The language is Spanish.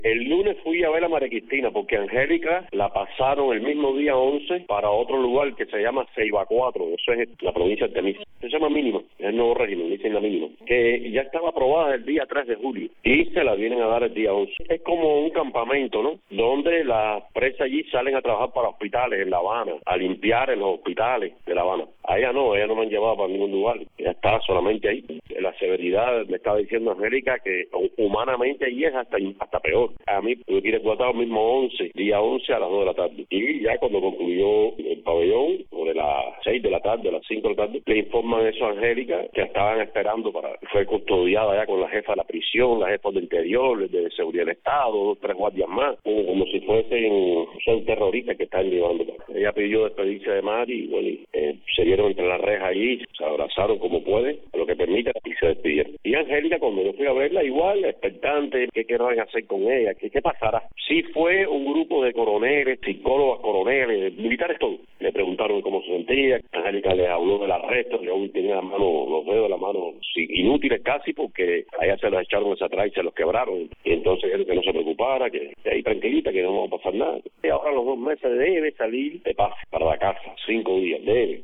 El lunes fui a ver a María Cristina porque Angélica la pasaron el mismo día 11 para otro lugar que se llama Ceiba 4, eso es la provincia de Temis. Se llama Mínima, es el nuevo régimen, dicen la Mínima, que ya estaba aprobada el día 3 de julio y se la vienen a dar el día 11. Es como un campamento, ¿no? Donde las presas allí salen a trabajar para hospitales en La Habana, a limpiar en los hospitales de La Habana. A ella no me han llevado para ningún lugar, ella está solamente ahí. La severidad, me estaba diciendo Angélica, que humanamente allí es hasta peor. A mí tuve que ir ecuatoriano mismo día 11 a las 2 de la tarde. Y ya cuando concluyó el pabellón, sobre las 6 de la tarde, las 5 de la tarde, le informan eso a Angélica, que estaban esperando fue custodiada ya con la jefa de la prisión, la jefa de interior, de seguridad del Estado, 3 guardias más, como si fuesen un terrorista que están llevando. Ella pidió despedirse de Mari y bueno, se vieron entre las rejas ahí, se abrazaron como puede, lo que permita, y se despidieron. Y Angélica, cuando yo fui a verla, igual, expectante, ¿qué van a hacer con ella? ¿Qué pasará? Sí fue un grupo de coroneles, psicólogas, coroneles, militares todos. Le preguntaron cómo se sentía, Angélica les habló del arresto, que aún tenía los dedos de la mano inútiles casi, porque a ella se los echaron hacia atrás y se los quebraron. Y entonces él que no se preocupara, que ahí tranquilita, que no va a pasar nada. Y ahora los 2 meses debe salir de paz para la casa, 5 días, debe.